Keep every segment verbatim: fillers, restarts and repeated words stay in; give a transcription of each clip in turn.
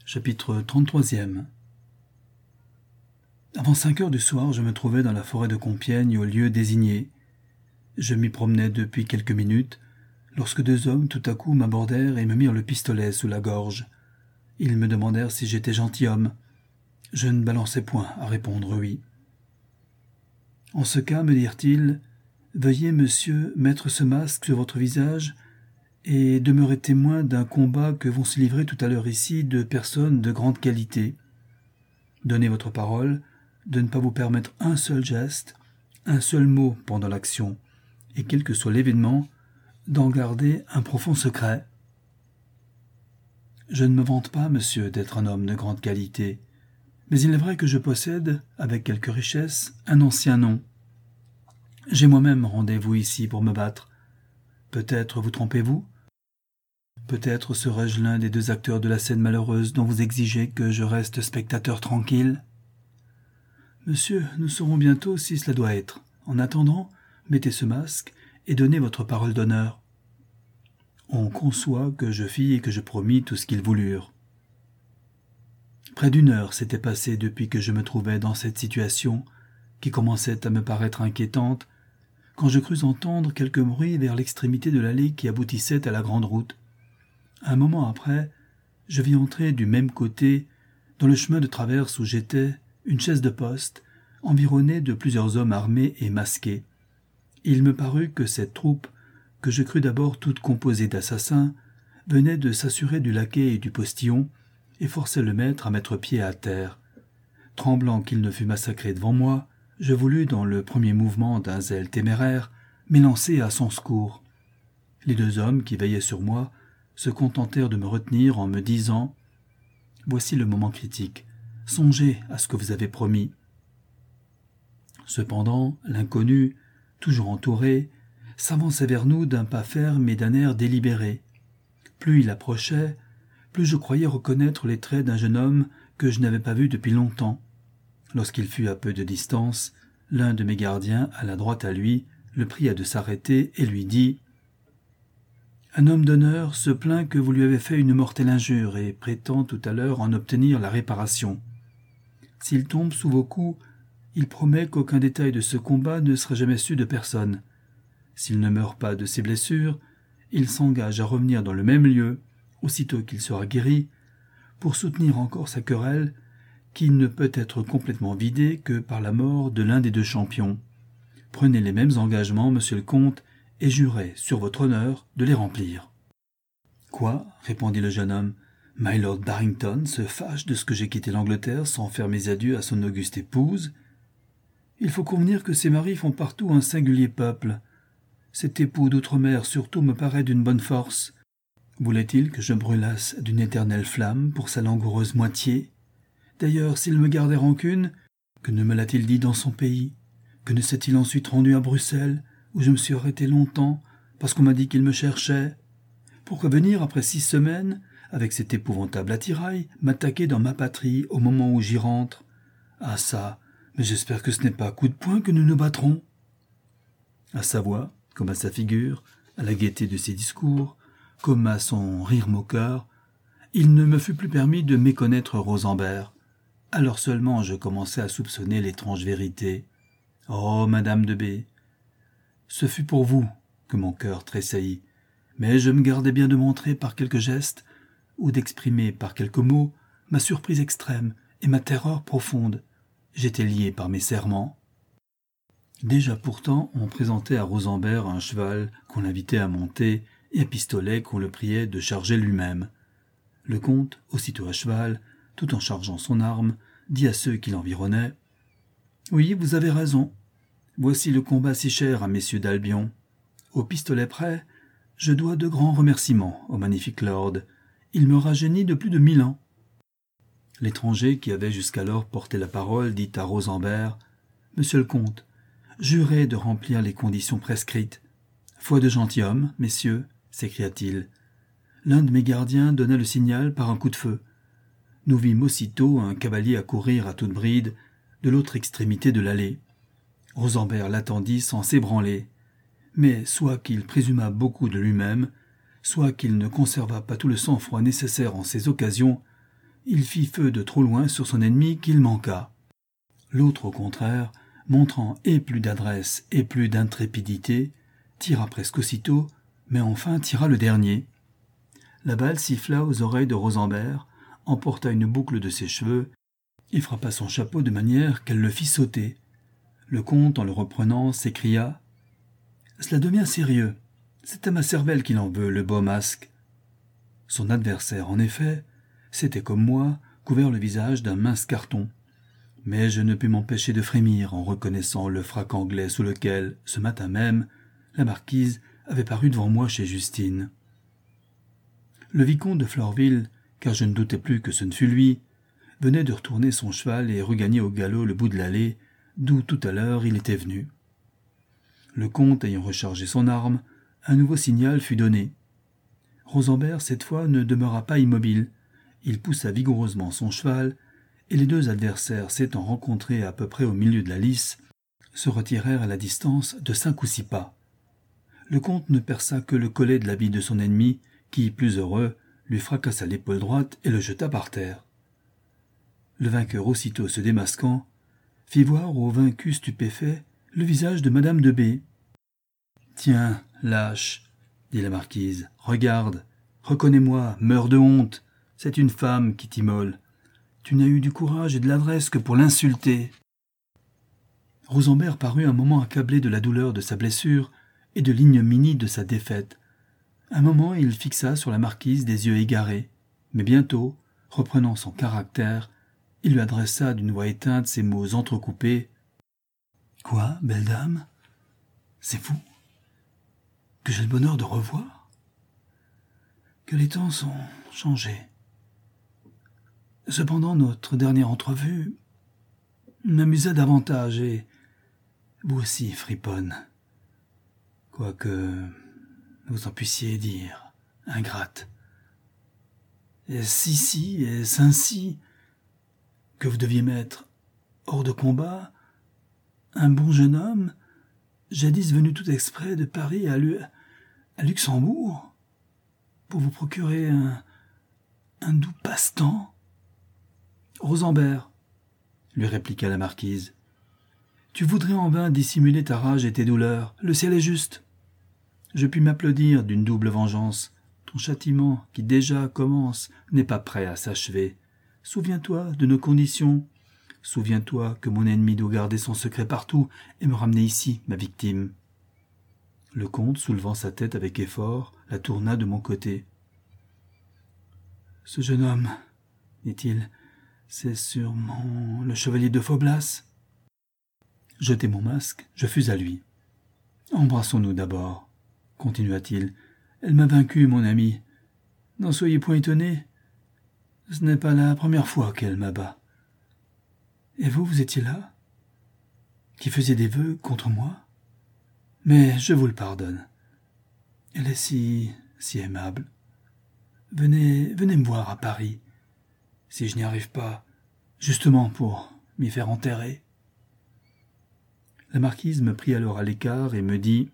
Chapitre trente-trois. Avant cinq heures du soir, je me trouvais dans la forêt de Compiègne au lieu désigné. Je m'y promenais depuis quelques minutes, lorsque deux hommes tout à coup m'abordèrent et me mirent le pistolet sous la gorge. Ils me demandèrent si j'étais gentilhomme. Je ne balançais point à répondre oui. En ce cas, me dirent-ils, veuillez, monsieur, mettre ce masque sur votre visage et demeurer témoin d'un combat que vont se livrer tout à l'heure ici deux personnes de grande qualité. Donnez votre parole de ne pas vous permettre un seul geste, un seul mot pendant l'action, et quel que soit l'événement, d'en garder un profond secret. Je ne me vante pas, monsieur, d'être un homme de grande qualité, mais il est vrai que je possède, avec quelque richesse, un ancien nom. J'ai moi-même rendez-vous ici pour me battre. Peut-être vous trompez-vous ? Peut-être serais-je l'un des deux acteurs de la scène malheureuse dont vous exigez que je reste spectateur tranquille ? Monsieur, nous saurons bientôt si cela doit être. En attendant, mettez ce masque et donnez votre parole d'honneur. On conçoit que je fis et que je promis tout ce qu'ils voulurent. Près d'une heure s'était passée depuis que je me trouvais dans cette situation, qui commençait à me paraître inquiétante, quand je crus entendre quelque bruit vers l'extrémité de l'allée qui aboutissait à la grande route. Un moment après, je vis entrer du même côté, dans le chemin de traverse où j'étais, une chaise de poste, environnée de plusieurs hommes armés et masqués. Il me parut que cette troupe, que je crus d'abord toute composée d'assassins, venait de s'assurer du laquais et du postillon, et forçait le maître à mettre pied à terre. Tremblant qu'il ne fût massacré devant moi, je voulus, dans le premier mouvement d'un zèle téméraire, m'élancer à son secours. Les deux hommes qui veillaient sur moi se contentèrent de me retenir en me disant « Voici le moment critique. Songez à ce que vous avez promis. » Cependant, l'inconnu, toujours entouré, s'avançait vers nous d'un pas ferme et d'un air délibéré. Plus il approchait, plus je croyais reconnaître les traits d'un jeune homme que je n'avais pas vu depuis longtemps. Lorsqu'il fut à peu de distance, l'un de mes gardiens, à la droite à lui, le pria de s'arrêter et lui dit « Un homme d'honneur se plaint que vous lui avez fait une mortelle injure et prétend tout à l'heure en obtenir la réparation. S'il tombe sous vos coups, il promet qu'aucun détail de ce combat ne sera jamais su de personne. S'il ne meurt pas de ses blessures, il s'engage à revenir dans le même lieu, aussitôt qu'il sera guéri, pour soutenir encore sa querelle, qui ne peut être complètement vidée que par la mort de l'un des deux champions. Prenez les mêmes engagements, monsieur le comte, et jurez, sur votre honneur, de les remplir. »« Quoi ?» répondit le jeune homme. « My Lord Barrington se fâche de ce que j'ai quitté l'Angleterre sans faire mes adieux à son auguste épouse. Il faut convenir que ces maris font partout un singulier peuple. Cet époux d'outre-mer surtout me paraît d'une bonne force. Voulait-il que je brûlasse d'une éternelle flamme pour sa langoureuse moitié ? D'ailleurs, s'il me gardait rancune, que ne me l'a-t-il dit dans son pays ? Que ne s'est-il ensuite rendu à Bruxelles, où je me suis arrêté longtemps, parce qu'on m'a dit qu'il me cherchait ? Pourquoi venir, après six semaines, avec cet épouvantable attirail, m'attaquer dans ma patrie au moment où j'y rentre ? Ah ça, mais j'espère que ce n'est pas à coups de poing que nous nous battrons. » À sa voix, comme à sa figure, à la gaieté de ses discours, comme à son rire moqueur, il ne me fut plus permis de méconnaître Rosenbert. Alors seulement je commençai à soupçonner l'étrange vérité. Oh, Madame de B, ce fut pour vous que mon cœur tressaillit, mais je me gardai bien de montrer par quelques gestes ou d'exprimer par quelques mots ma surprise extrême et ma terreur profonde. J'étais lié par mes serments. Déjà pourtant, on présentait à Rosenbert un cheval qu'on l'invitait à monter et un pistolet qu'on le priait de charger lui-même. Le comte, aussitôt à cheval, tout en chargeant son arme, dit à ceux qui l'environnaient « Oui, vous avez raison. Voici le combat si cher à messieurs d'Albion. Au pistolet près, je dois de grands remerciements au magnifique lord. Il me rajeunit de plus de mille ans. » L'étranger qui avait jusqu'alors porté la parole dit à Rosenbert « Monsieur le comte, jurez de remplir les conditions prescrites. »« Foi de gentilhomme, messieurs, » s'écria-t-il. L'un de mes gardiens donna le signal par un coup de feu. Nous vîmes aussitôt un cavalier accourir à toute bride de l'autre extrémité de l'allée. Rosenbert l'attendit sans s'ébranler, mais soit qu'il présumât beaucoup de lui-même, soit qu'il ne conservât pas tout le sang-froid nécessaire en ces occasions, il fit feu de trop loin sur son ennemi qu'il manqua. L'autre, au contraire, montrant et plus d'adresse et plus d'intrépidité, tira presque aussitôt, mais enfin tira le dernier. La balle siffla aux oreilles de Rosenberg, emporta une boucle de ses cheveux et frappa son chapeau de manière qu'elle le fit sauter. Le comte, en le reprenant, s'écria « Cela devient sérieux. C'est à ma cervelle qu'il en veut, le beau masque. » Son adversaire, en effet, s'était, comme moi, couvert le visage d'un mince carton. Mais je ne pus m'empêcher de frémir en reconnaissant le frac anglais sous lequel, ce matin même, la marquise avait paru devant moi chez Justine. Le vicomte de Florville, car je ne doutais plus que ce ne fût lui, venait de retourner son cheval et regagner au galop le bout de l'allée, d'où tout à l'heure il était venu. Le comte ayant rechargé son arme, un nouveau signal fut donné. Rosenberg, cette fois, ne demeura pas immobile. Il poussa vigoureusement son cheval, et les deux adversaires s'étant rencontrés à peu près au milieu de la lice, se retirèrent à la distance de cinq ou six pas. Le comte ne perça que le collet de l'habit de son ennemi, qui, plus heureux, lui fracassa l'épaule droite et le jeta par terre. Le vainqueur, aussitôt se démasquant, fit voir au vaincu stupéfait le visage de madame de B. « Tiens, lâche, dit la marquise, regarde, reconnais-moi, meurs de honte, c'est une femme qui t'immole. Tu n'as eu du courage et de l'adresse que pour l'insulter. » Rosenberg parut un moment accablé de la douleur de sa blessure et de l'ignominie de sa défaite. Un moment, il fixa sur la marquise des yeux égarés, mais bientôt, reprenant son caractère, il lui adressa d'une voix éteinte ces mots entrecoupés. « Quoi, belle dame? C'est vous que j'ai le bonheur de revoir? Que les temps sont changés. Cependant, notre dernière entrevue m'amusa davantage, et vous aussi, friponne. Quoique vous en puissiez dire, ingrate. Est-ce ici, est-ce ainsi que vous deviez mettre hors de combat un bon jeune homme, jadis venu tout exprès de Paris à, Lu- à Luxembourg, pour vous procurer un, un doux passe-temps? Rosenberg, lui répliqua la marquise, tu voudrais en vain dissimuler ta rage et tes douleurs, le ciel est juste. Je puis m'applaudir d'une double vengeance. Ton châtiment, qui déjà commence, n'est pas prêt à s'achever. Souviens-toi de nos conditions. Souviens-toi que mon ennemi doit garder son secret partout et me ramener ici, ma victime. Le comte, soulevant sa tête avec effort, la tourna de mon côté. Ce jeune homme, dit-il, c'est sûrement le chevalier de Faublas. Jeté mon masque, je fus à lui. Embrassons-nous d'abord, continua-t-il. Elle m'a vaincu, mon ami. N'en soyez point étonné. Ce n'est pas la première fois qu'elle m'abat. Et vous, vous étiez là, qui faisiez des vœux contre moi? Mais je vous le pardonne. Elle est si, si aimable. Venez, venez me voir à Paris, si je n'y arrive pas, justement pour m'y faire enterrer. La marquise me prit alors à l'écart et me dit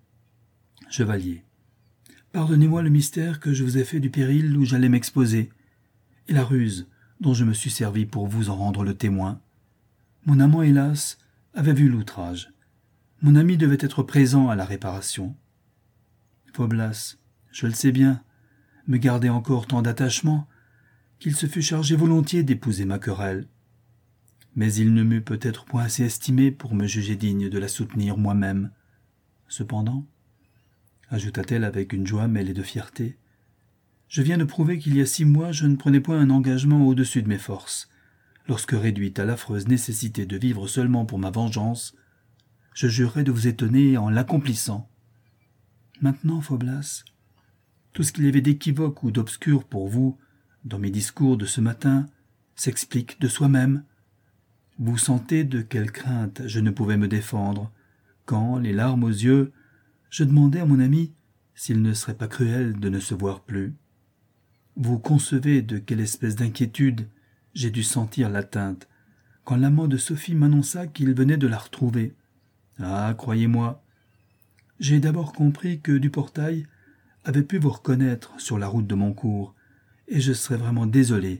« Chevalier, pardonnez-moi le mystère que je vous ai fait du péril où j'allais m'exposer, et la ruse dont je me suis servi pour vous en rendre le témoin. Mon amant, hélas, avait vu l'outrage. Mon ami devait être présent à la réparation. Faublas, je le sais bien, me gardait encore tant d'attachement qu'il se fût chargé volontiers d'épouser ma querelle. Mais il ne m'eût peut-être point assez estimé pour me juger digne de la soutenir moi-même. Cependant, ajouta-t-elle avec une joie mêlée de fierté, je viens de prouver qu'il y a six mois je ne prenais point un engagement au-dessus de mes forces. Lorsque réduite à l'affreuse nécessité de vivre seulement pour ma vengeance, je jurerais de vous étonner en l'accomplissant. Maintenant, Faublas, tout ce qu'il y avait d'équivoque ou d'obscur pour vous dans mes discours de ce matin s'explique de soi-même. Vous sentez de quelle crainte je ne pouvais me défendre, quand, les larmes aux yeux, je demandais à mon ami s'il ne serait pas cruel de ne se voir plus. Vous concevez de quelle espèce d'inquiétude j'ai dû sentir l'atteinte, quand l'amant de Sophie m'annonça qu'il venait de la retrouver. Ah, croyez-moi, j'ai d'abord compris que Duportail avait pu vous reconnaître sur la route de Moncourt, et je serais vraiment désolé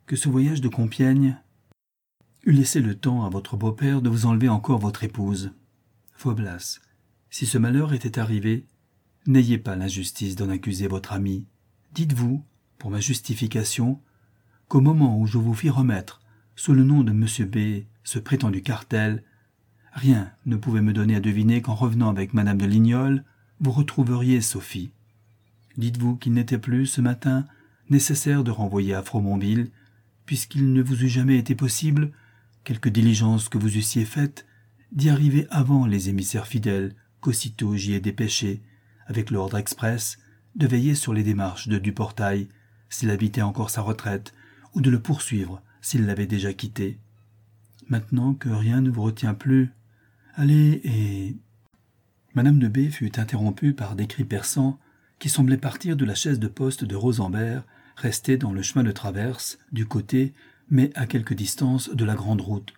que ce voyage de Compiègne eût laissé le temps à votre beau-père de vous enlever encore votre épouse. Faublas, si ce malheur était arrivé, n'ayez pas l'injustice d'en accuser votre ami. Dites-vous, pour ma justification, qu'au moment où je vous fis remettre, sous le nom de Monsieur B, ce prétendu cartel, rien ne pouvait me donner à deviner qu'en revenant avec Madame de Lignolles, vous retrouveriez Sophie. Dites-vous qu'il n'était plus, ce matin, nécessaire de renvoyer à Fromonville, puisqu'il ne vous eût jamais été possible, quelque diligence que vous eussiez faite, d'y arriver avant les émissaires fidèles, qu'aussitôt j'y ai dépêché, avec l'ordre express, de veiller sur les démarches de Duportail, s'il habitait encore sa retraite, ou de le poursuivre s'il l'avait déjà quitté. Maintenant que rien ne vous retient plus, allez et... Madame de B fut interrompue par des cris perçants qui semblaient partir de la chaise de poste de Rosenbert, restée dans le chemin de traverse, du côté, mais à quelque distance de la grande route.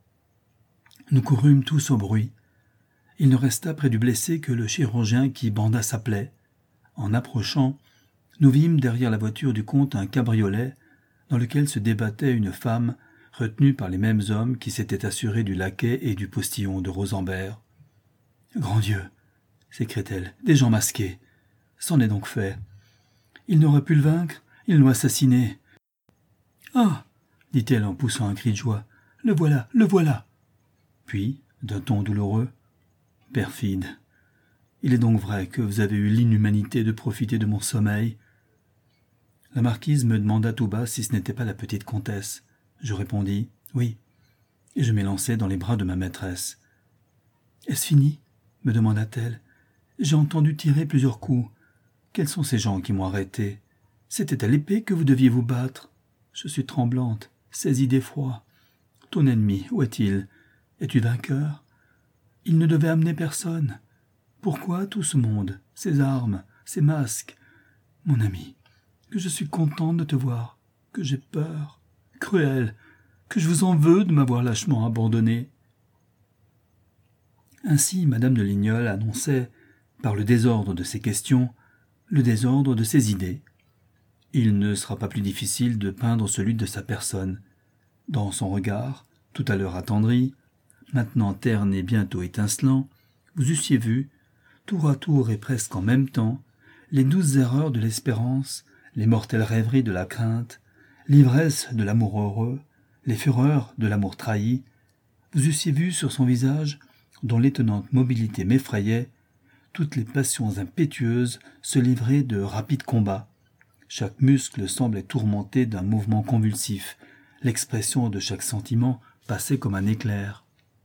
Nous courûmes tous au bruit. Il ne resta près du blessé que le chirurgien qui banda sa plaie. En approchant, nous vîmes derrière la voiture du comte un cabriolet dans lequel se débattait une femme retenue par les mêmes hommes qui s'étaient assurés du laquais et du postillon de Rosenbert. « Grand Dieu !» s'écria-t-elle. « Des gens masqués. C'en est donc fait. Il n'aurait pu le vaincre, ils l'ont assassiné. »« Ah !» dit-elle en poussant un cri de joie. « Le voilà, le voilà !» Puis, d'un ton douloureux, « Perfide, il est donc vrai que vous avez eu l'inhumanité de profiter de mon sommeil. » La marquise me demanda tout bas si ce n'était pas la petite comtesse. Je répondis « Oui », et je m'élançai dans les bras de ma maîtresse. « Est-ce fini ?» me demanda-t-elle. « J'ai entendu tirer plusieurs coups. Quels sont ces gens qui m'ont arrêté? C'était à l'épée que vous deviez vous battre. Je suis tremblante, saisie d'effroi. Ton ennemi, où est-il? Es-tu vainqueur? Il ne devait amener personne. Pourquoi tout ce monde, ces armes, ces masques? Mon ami, que je suis contente de te voir, que j'ai peur, cruel, que je vous en veux de m'avoir lâchement abandonné. » Ainsi Madame de Lignolles annonçait, par le désordre de ses questions, le désordre de ses idées. Il ne sera pas plus difficile de peindre celui de sa personne. Dans son regard, tout à l'heure attendri, maintenant terne et bientôt étincelant, vous eussiez vu, tour à tour et presque en même temps, les douces erreurs de l'espérance, les mortelles rêveries de la crainte, l'ivresse de l'amour heureux, les fureurs de l'amour trahi. Vous eussiez vu sur son visage, dont l'étonnante mobilité m'effrayait, toutes les passions impétueuses se livrer de rapides combats. Chaque muscle semblait tourmenté d'un mouvement convulsif. L'expression de chaque sentiment passait comme un éclair.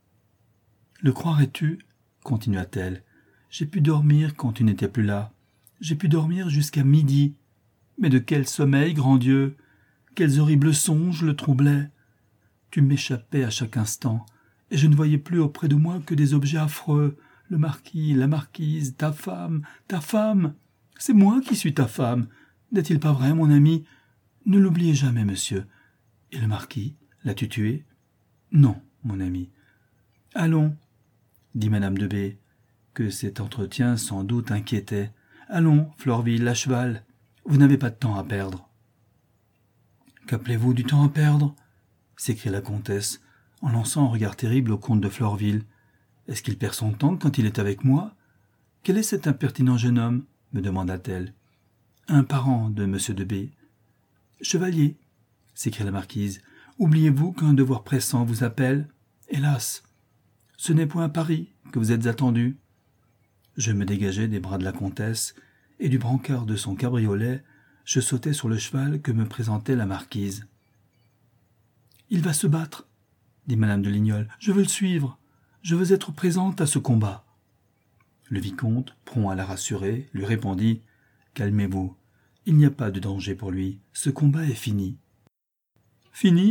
« Le croirais-tu » continua-t-elle. « J'ai pu dormir quand tu n'étais plus là. J'ai pu dormir jusqu'à midi. Mais de quel sommeil, grand Dieu! Quels horribles songes le troublaient! Tu m'échappais à chaque instant, et je ne voyais plus auprès de moi que des objets affreux. Le marquis, la marquise, ta femme, ta femme. C'est moi qui suis ta femme. N'est-il pas vrai, mon ami? Ne l'oubliez jamais, monsieur. Et le marquis, l'as-tu tué? Non, mon ami. Allons, dit madame de B, que cet entretien sans doute inquiétait. Allons, Florville, à cheval. Vous n'avez pas de temps à perdre. Qu'appelez-vous du temps à perdre? S'écria la comtesse, en lançant un regard terrible au comte de Florville. Est-ce qu'il perd son temps quand il est avec moi? Quel est cet impertinent jeune homme? Me demanda-t-elle. Un parent de monsieur de B. Chevalier, s'écria la marquise, oubliez-vous qu'un devoir pressant vous appelle? Hélas, ce n'est point à Paris que vous êtes attendu. Je me dégageai des bras de la comtesse, et du brancard de son cabriolet, je sautai sur le cheval que me présentait la marquise. « Il va se battre, » dit madame de Lignolles. « Je veux le suivre. Je veux être présente à ce combat. » Le vicomte, prompt à la rassurer, lui répondit « Calmez-vous. Il n'y a pas de danger pour lui. Ce combat est fini. »« Fini »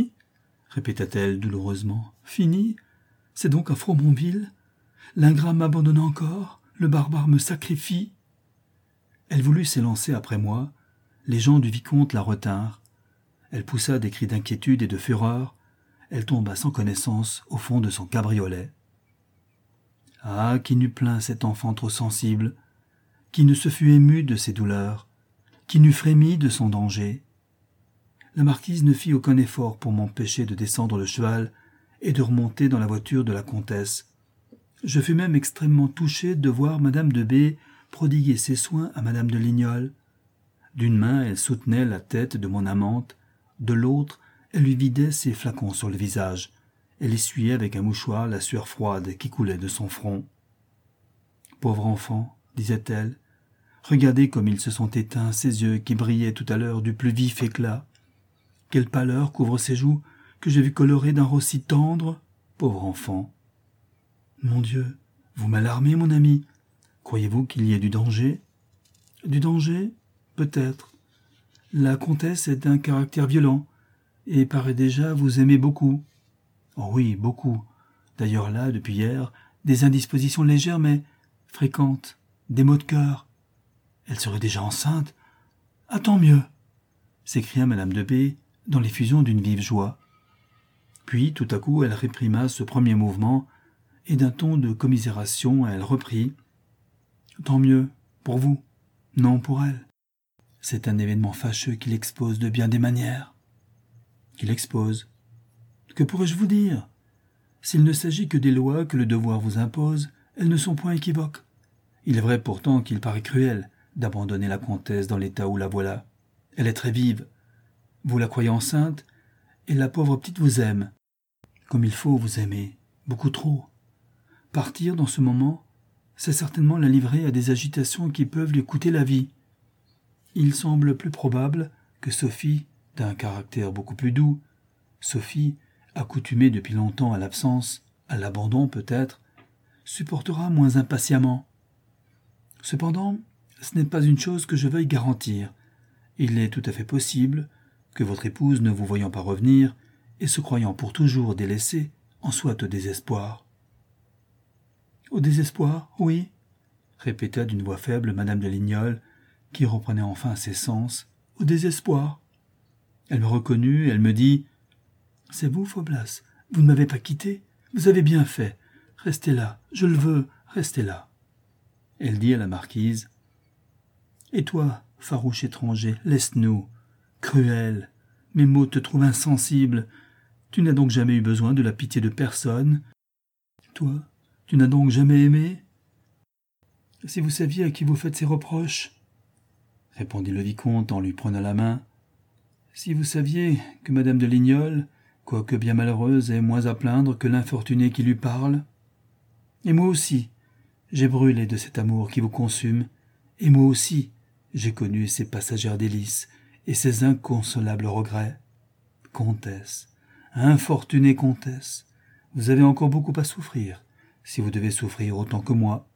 répéta-t-elle douloureusement. « Fini? C'est donc à Fromonville? L'ingrat m'abandonne encore? Le barbare me sacrifie ?» Elle voulut s'élancer après moi. Les gens du vicomte la retinrent. Elle poussa des cris d'inquiétude et de fureur. Elle tomba sans connaissance au fond de son cabriolet. Ah, qui n'eût plaint cet enfant trop sensible, qui ne se fût ému de ses douleurs, qui n'eût frémi de son danger. la marquise ne fit aucun effort pour m'empêcher de descendre le cheval et de remonter dans la voiture de la comtesse. Je fus même extrêmement touché de voir madame de B prodiguer ses soins à madame de Lignol. D'une main, elle soutenait la tête de mon amante, de l'autre, elle lui vidait ses flacons sur le visage. Elle essuyait avec un mouchoir la sueur froide qui coulait de son front. « Pauvre enfant, disait-elle, regardez comme ils se sont éteints, ces yeux qui brillaient tout à l'heure du plus vif éclat. Quelle pâleur couvre ses joues que j'ai vu colorer d'un rose si tendre, pauvre enfant. Mon Dieu, vous m'alarmez, mon ami. Croyez-vous qu'il y ait du danger? Du danger? Peut-être. La comtesse est d'un caractère violent, et paraît déjà vous aimer beaucoup. Oh oui, beaucoup. D'ailleurs là, depuis hier, des indispositions légères mais fréquentes, des maux de cœur. Elle serait déjà enceinte. Ah, tant mieux, s'écria madame de B dans l'effusion d'une vive joie. Puis, tout à coup, elle réprima ce premier mouvement, et d'un ton de commisération, elle reprit. Tant mieux, pour vous, non pour elle. C'est un événement fâcheux qui l'expose de bien des manières. Qui l'expose. Que pourrais-je vous dire? S'il ne s'agit que des lois que le devoir vous impose, elles ne sont point équivoques. Il est vrai pourtant qu'il paraît cruel d'abandonner la comtesse dans l'état où la voilà. Elle est très vive. Vous la croyez enceinte, et la pauvre petite vous aime. Comme il faut vous aimer, beaucoup trop. Partir dans ce moment, c'est certainement la livrer à des agitations qui peuvent lui coûter la vie. Il semble plus probable que Sophie, d'un caractère beaucoup plus doux, Sophie, accoutumée depuis longtemps à l'absence, à l'abandon peut-être, supportera moins impatiemment. Cependant, ce n'est pas une chose que je veuille garantir. Il est tout à fait possible que votre épouse, ne vous voyant pas revenir, et se croyant pour toujours délaissée, en soit au désespoir. Au désespoir, oui, répéta d'une voix faible madame de Lignol, qui reprenait enfin ses sens. Au désespoir. Elle me reconnut, elle me dit « C'est vous, Faublas, vous ne m'avez pas quitté, vous avez bien fait. Restez là, je le veux, restez là. » Elle dit à la marquise « Et toi, farouche étranger, laisse-nous. Cruel, mes mots te trouvent insensible. Tu n'as donc jamais eu besoin de la pitié de personne. Toi, tu n'as donc jamais aimé? Si vous saviez à qui vous faites ces reproches, répondit le vicomte en lui prenant la main, si vous saviez que madame de Lignol, quoique bien malheureuse, est moins à plaindre que l'infortuné qui lui parle. Et moi aussi, j'ai brûlé de cet amour qui vous consume, et moi aussi, j'ai connu ces passagères délices et ces inconsolables regrets. Comtesse, infortunée comtesse, vous avez encore beaucoup à souffrir, si vous devez souffrir autant que moi.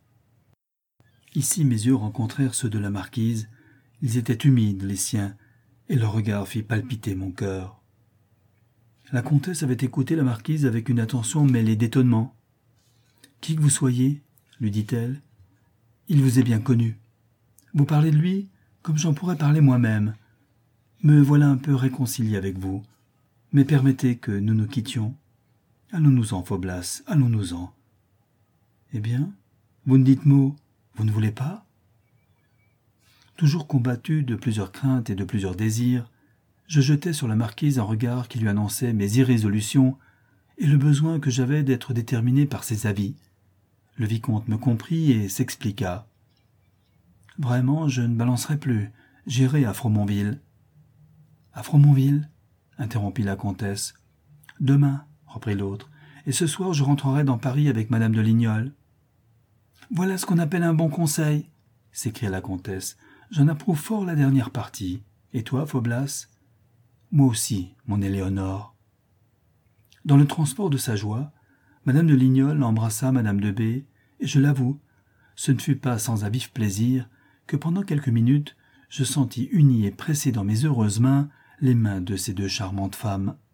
Ici mes yeux rencontrèrent ceux de la marquise, ils étaient humides, les siens, et leur regard fit palpiter mon cœur. La comtesse avait écouté la marquise avec une attention mêlée d'étonnement. « Qui que vous soyez, lui dit-elle, il vous est bien connu. Vous parlez de lui comme j'en pourrais parler moi-même. Me voilà un peu réconcilié avec vous, mais permettez que nous nous quittions. Allons-nous-en, Faublas, allons-nous-en. Eh bien, vous ne dites mot, vous ne voulez pas ?» Toujours combattu de plusieurs craintes et de plusieurs désirs, je jetai sur la marquise un regard qui lui annonçait mes irrésolutions et le besoin que j'avais d'être déterminé par ses avis. Le vicomte me comprit et s'expliqua. « Vraiment, je ne balancerai plus, j'irai à Fromonville. »« À Fromonville » interrompit la comtesse. « Demain, » reprit l'autre, « et ce soir je rentrerai dans Paris avec madame de Lignol. »« Voilà ce qu'on appelle un bon conseil » s'écria la comtesse. « J'en approuve fort la dernière partie. Et toi, Faublas ?»« Moi aussi, mon Éléonore. » Dans le transport de sa joie, madame de Lignol embrassa madame de B, et je l'avoue, ce ne fut pas sans un vif plaisir que pendant quelques minutes je sentis unis et pressés dans mes heureuses mains les mains de ces deux charmantes femmes.